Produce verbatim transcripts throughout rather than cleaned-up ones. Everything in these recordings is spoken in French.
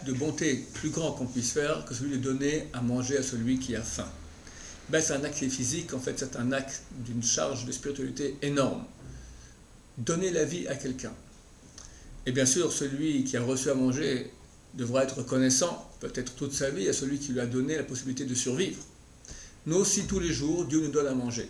de bonté plus grand qu'on puisse faire que celui de donner à manger à celui qui a faim. Ben, c'est un acte physique, en fait, c'est un acte d'une charge de spiritualité énorme. Donner la vie à quelqu'un. Et bien sûr, celui qui a reçu à manger devra être reconnaissant, peut-être toute sa vie, à celui qui lui a donné la possibilité de survivre. Nous aussi, tous les jours, Dieu nous donne à manger.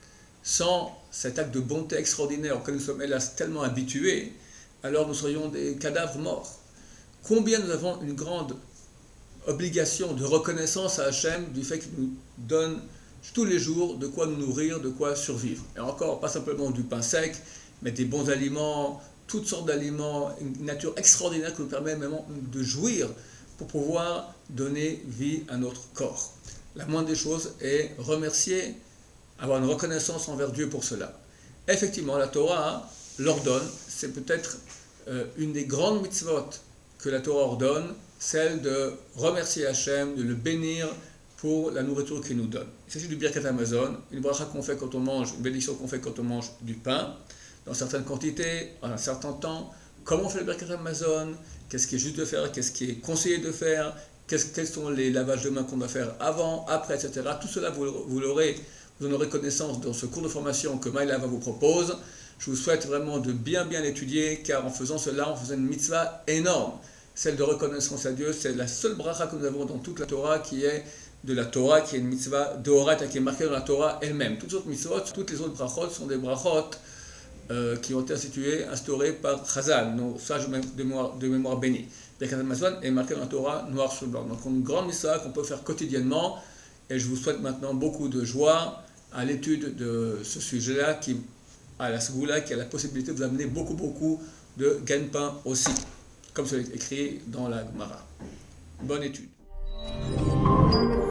Sans cet acte de bonté extraordinaire auquel nous sommes hélas tellement habitués, alors nous serions des cadavres morts. Combien nous avons une grande obligation de reconnaissance à Hachem du fait qu'il nous donne tous les jours de quoi nous nourrir, de quoi survivre. Et encore, pas simplement du pain sec, mais des bons aliments, toutes sortes d'aliments, une nature extraordinaire qui nous permet même de jouir pour pouvoir donner vie à notre corps. La moindre des choses est remercier, avoir une reconnaissance envers Dieu pour cela. Effectivement, la Torah l'ordonne, c'est peut-être euh, une des grandes mitzvot que la Torah ordonne, celle de remercier Hachem, de le bénir pour la nourriture qu'il nous donne. Il s'agit du Birkat Hamazon, une bracha qu'on fait quand on mange, une bénédiction qu'on fait quand on mange du pain, dans certaines quantités, en un certain temps. Comment on fait le Birkat Hamazon? Qu'est-ce qui est juste de faire? Qu'est-ce qui est conseillé de faire? Quels sont les lavages de mains qu'on doit faire avant, après, et cetera. Tout cela, vous, vous l'aurez, vous en aurez connaissance dans ce cours de formation que Maïlava vous propose. Je vous souhaite vraiment de bien bien l'étudier, car en faisant cela, on faisait une mitzvah énorme. Celle de reconnaissance à Dieu, c'est la seule bracha que nous avons dans toute la Torah qui est de la Torah, qui est une mitzvah d'Orat, qui est marquée dans la Torah elle-même. Toutes les autres mitzvot, toutes les autres brachot sont des brachot euh, qui ont été instituées, instaurées par Chazal, nos sages de mémoire, de mémoire bénis. Birkat Hamazon est marqué dans la Torah noir sur blanc. Donc une grande mitzvah qu'on peut faire quotidiennement, et je vous souhaite maintenant beaucoup de joie à l'étude de ce sujet-là, qui à la Ségoula, qui a la possibilité de vous amener beaucoup beaucoup de gagne-pain aussi, comme c'est écrit dans la Gemara. Bonne étude.